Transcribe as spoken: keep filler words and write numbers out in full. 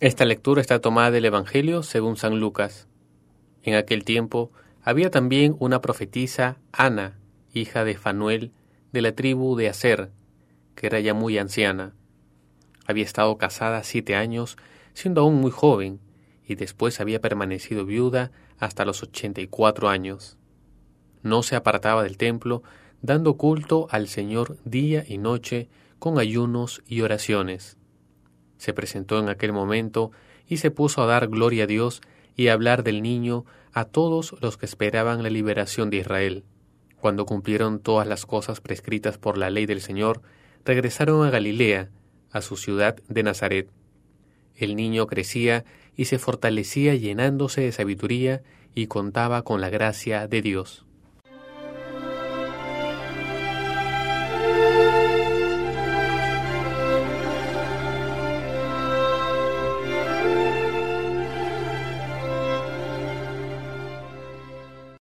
Esta lectura está tomada del Evangelio según San Lucas. En aquel tiempo había también una profetisa, Ana, hija de Fanuel, de la tribu de Aser, que era ya muy anciana. Había estado casada siete años, siendo aún muy joven, y después había permanecido viuda hasta los ochenta y cuatro años. No se apartaba del templo, dando culto al Señor día y noche con ayunos y oraciones. Se presentó en aquel momento y se puso a dar gloria a Dios y a hablar del niño a todos los que esperaban la liberación de Israel. Cuando cumplieron todas las cosas prescritas por la ley del Señor, regresaron a Galilea, a su ciudad de Nazaret. El niño crecía y se fortalecía llenándose de sabiduría y contaba con la gracia de Dios.